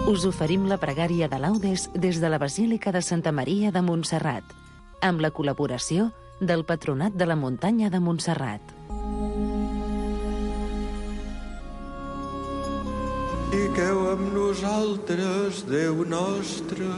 Us oferim la pregària de laudes des de la Basílica de Santa Maria de Montserrat, amb la col·laboració del Patronat de la Muntanya de Montserrat. Fiqueu amb nosaltres, Déu nostre.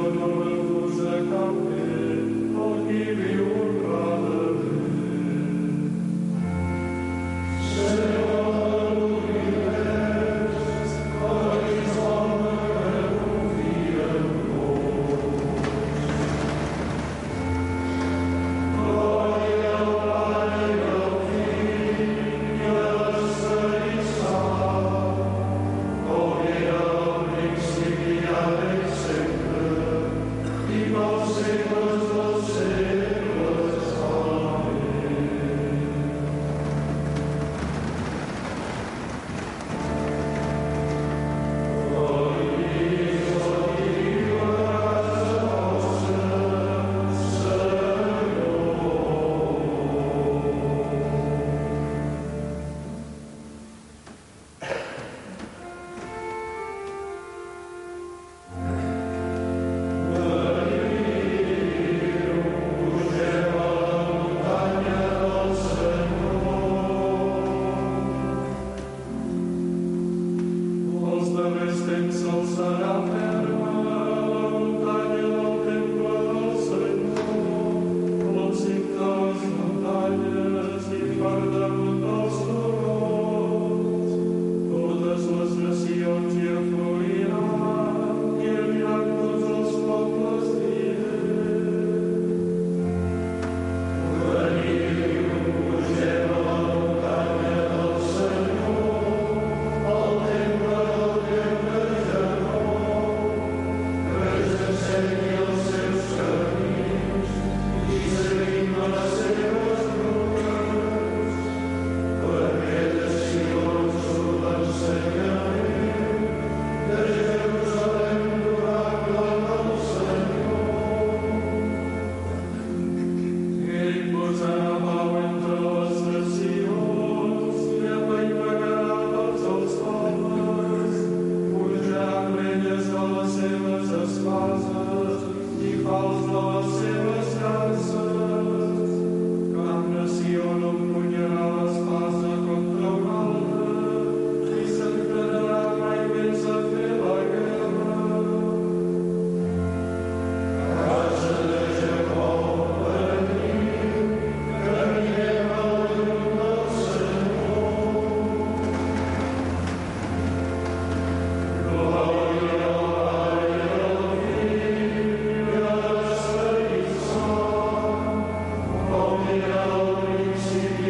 Amen.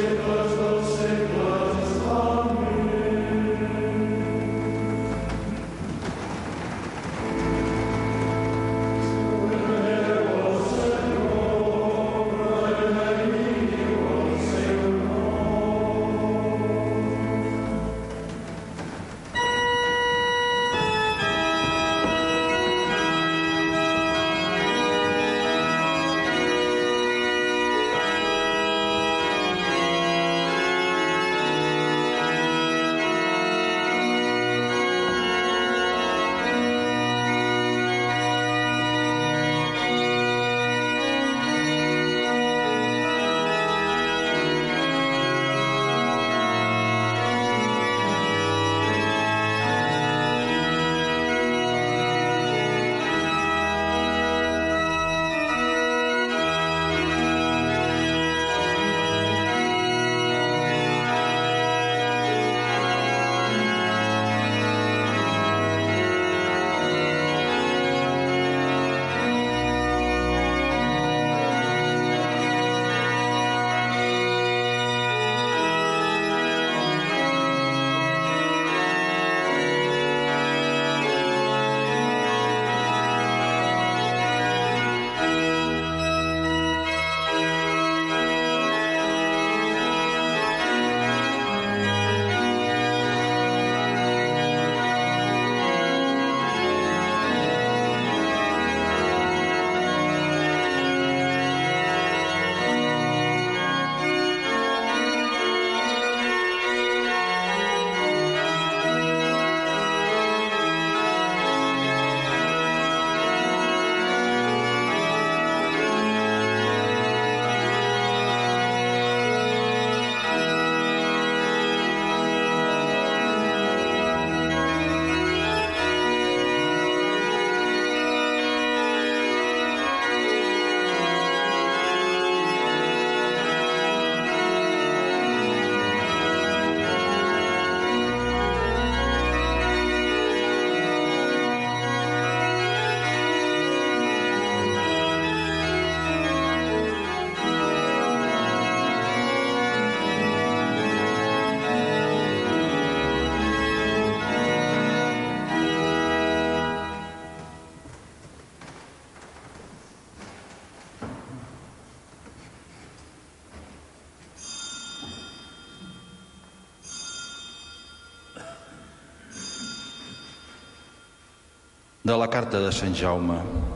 De la carta de Sant Jaume.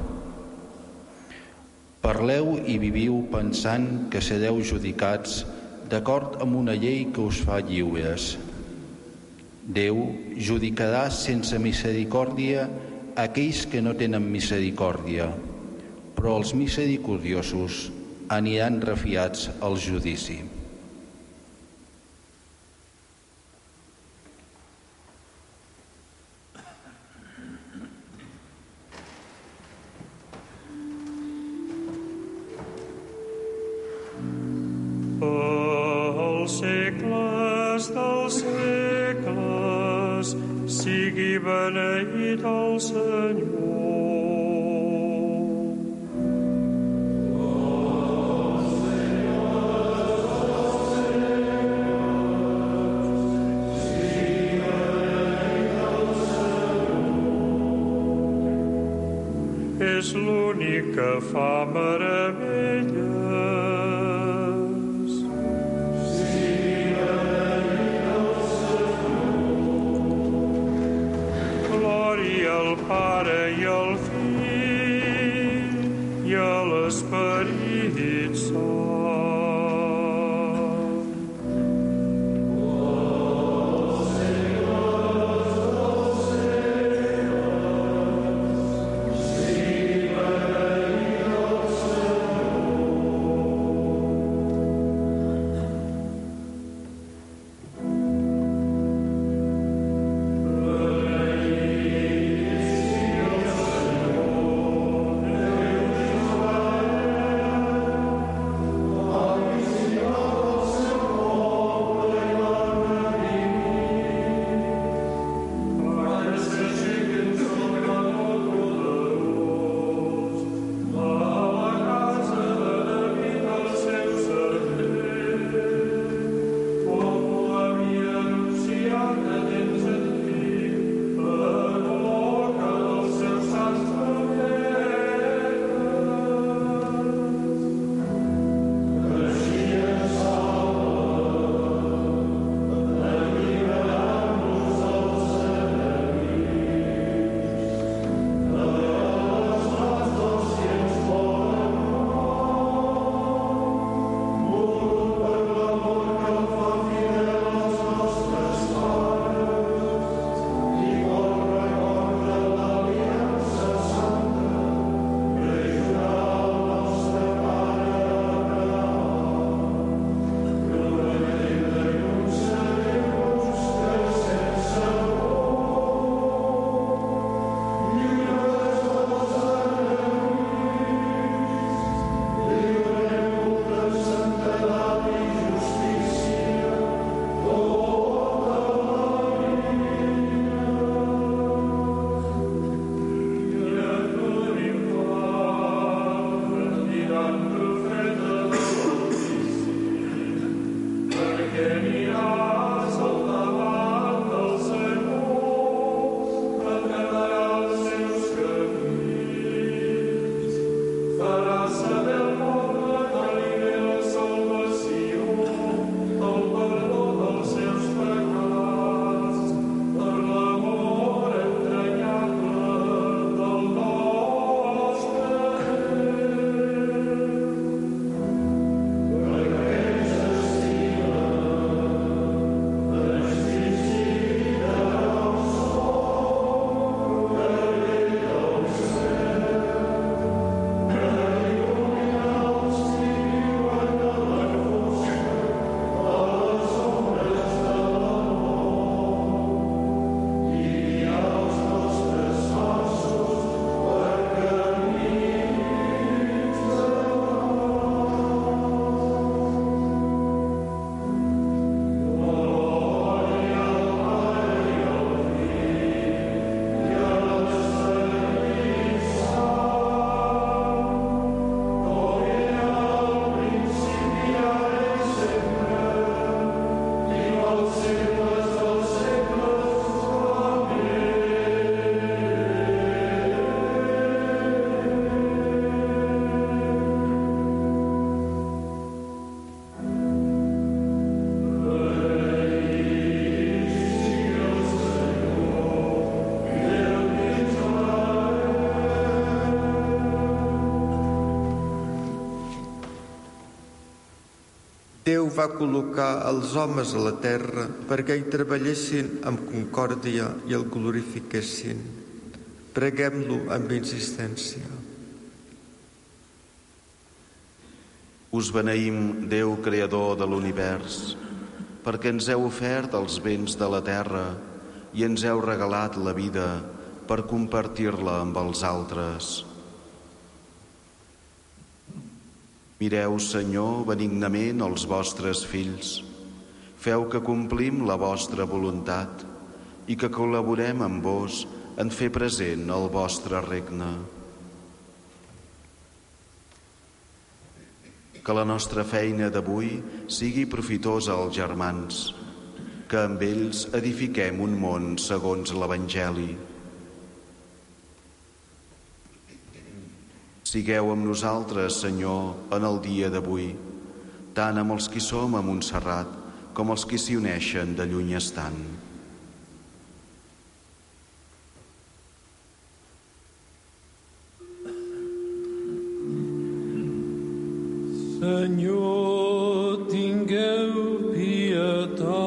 Parleu i viviu pensant que sereu judicats d'acord amb una llei que us fa lliures. Déu judicarà sense misericòrdia aquells que no tenen misericòrdia, però els misericordiosos aniran refiats al judici. Els segles dels segles sigui beneït el Senyor. És l'únic que fa meravelles. Glòria al Pare i al Fill i a l'Esperit Sant. Déu va col·locar els homes a la terra perquè hi treballessin amb concòrdia i el glorifiquessin. Preguem-lo amb insistència. Us beneïm, Déu creador de l'univers, perquè ens heu ofert els béns de la terra i ens heu regalat la vida per compartir-la amb els altres. Mireu, Senyor, benignament els vostres fills. Feu que complim la vostra voluntat i que col·laborem amb vos en fer present el vostre regne. Que la nostra feina d'avui sigui profitosa als germans, que amb ells edifiquem un món segons l'Evangeli. Sigueu amb nosaltres, Senyor, en el dia d'avui, tant amb els qui som a Montserrat com els qui s'hi uneixen de lluny estant. Senyor, tingueu pietat.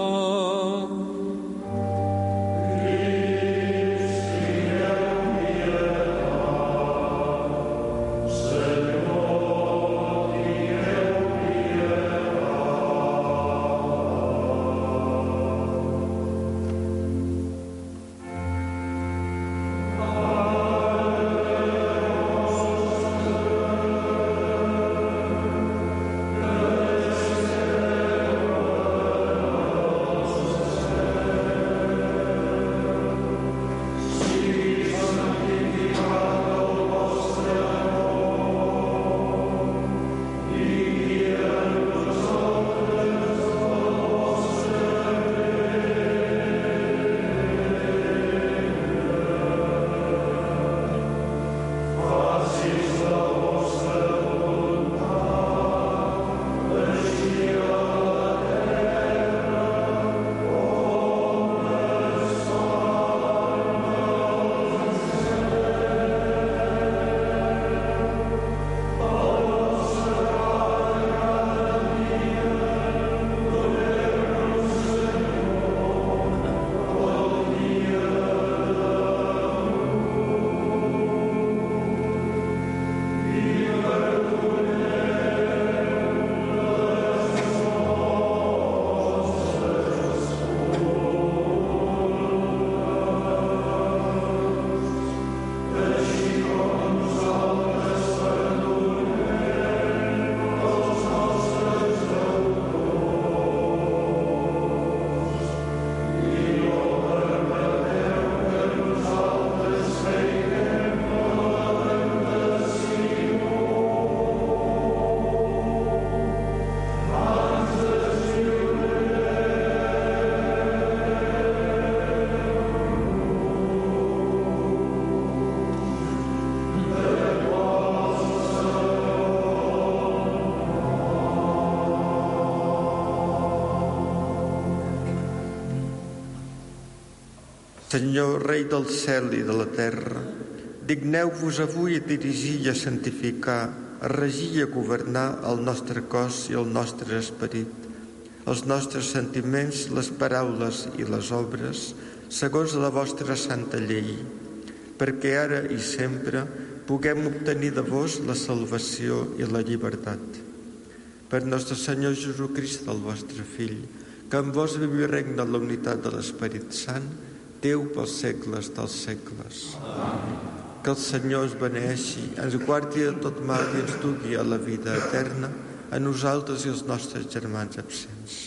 Senyor, rei del cel i de la terra, digneu-vos avui a dirigir i a santificar, a regir i a governar el nostre cos i el nostre esperit, els nostres sentiments, les paraules i les obres, segons la vostra santa llei, perquè ara i sempre puguem obtenir de vos la salvació i la llibertat. Per nostre Senyor Jesucrist, el vostre Fill, que amb vos viu i regna en la unitat de l'Esperit Sant, Déu pels segles dels segles. Que el Senyor ens beneeixi, ens guardi de tot mal i ens dugui a la vida eterna, a nosaltres i els nostres germans absents.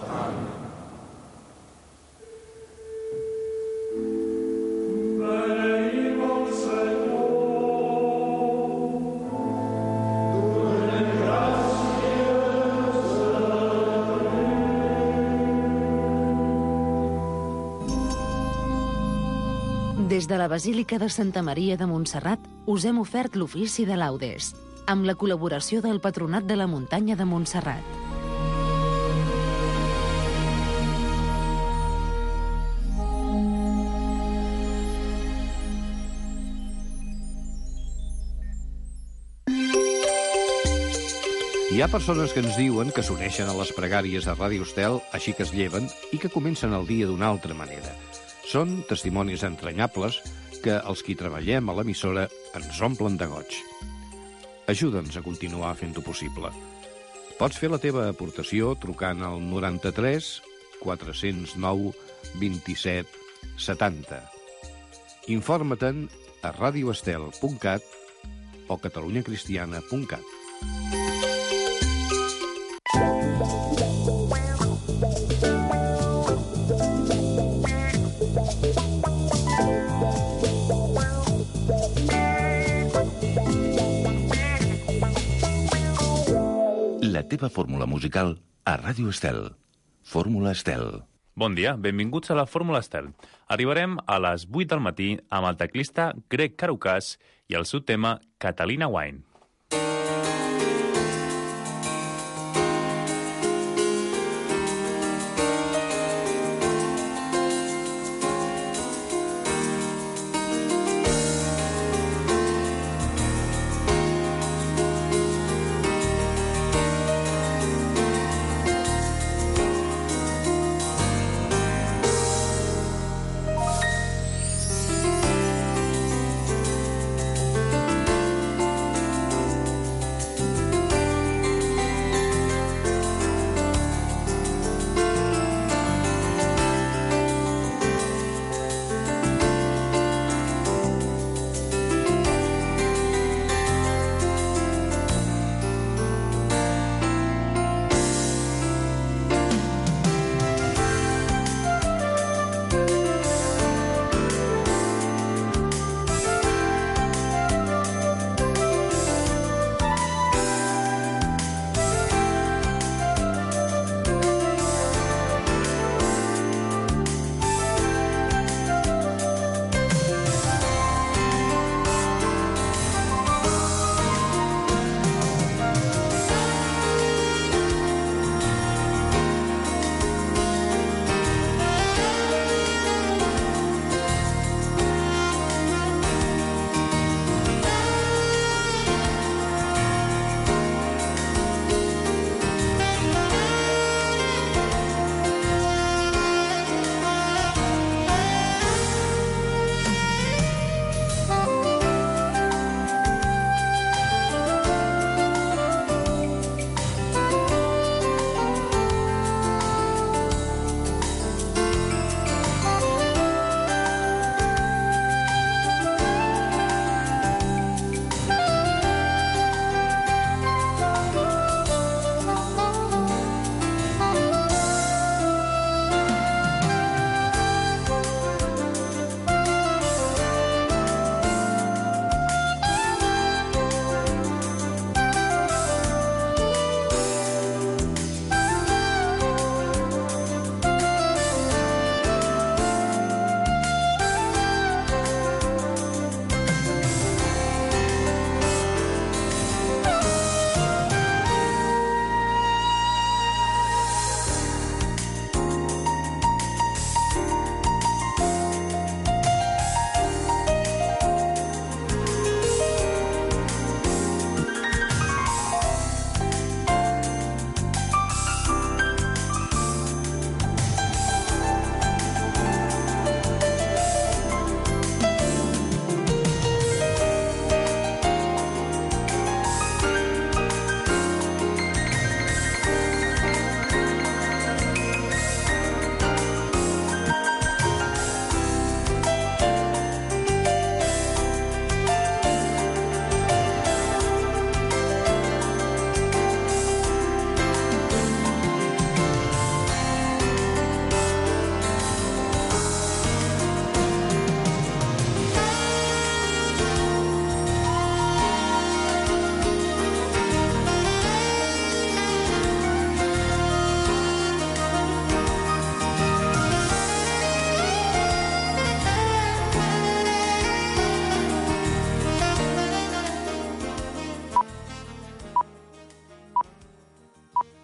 Des de la Basílica de Santa Maria de Montserrat us hem ofert l'ofici de laudes, amb la col·laboració del Patronat de la Muntanya de Montserrat. Hi ha persones que ens diuen que s'uneixen a les pregàries a Ràdio Estel, així que es lleven, i que comencen el dia d'una altra manera. Són testimonis entranyables que els qui treballem a l'emissora ens omplen de goig. Ajuda'ns a continuar fent-ho possible. Pots fer la teva aportació trucant al 93 409 27 70. Informa-te'n a radioestel.cat o catalunyacristiana.cat. La teva fórmula musical a Ràdio Estel. Fórmula Estel. Bon dia, benvinguts a la Fórmula Estel. Arribarem a les 8 del matí amb el teclista Greg Carucas i el seu tema Catalina Wine.